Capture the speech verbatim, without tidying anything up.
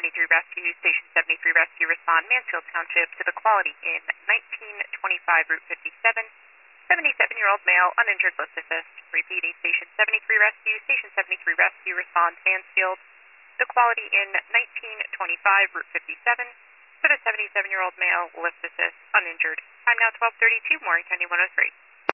seventy-three Rescue, Station seventy-three Rescue, respond Mansfield Township to the Quality Inn, nineteen twenty-five Route fifty-seven. seventy-seven-year-old male, uninjured, lift assist. Repeating, Station seventy-three Rescue, Station seventy-three Rescue, respond Mansfield. The Quality Inn, nineteen twenty-five Route fifty-seven. For the seventy-seven-year-old male, lift assist, uninjured. Time now twelve thirty-two, Warren County one oh three.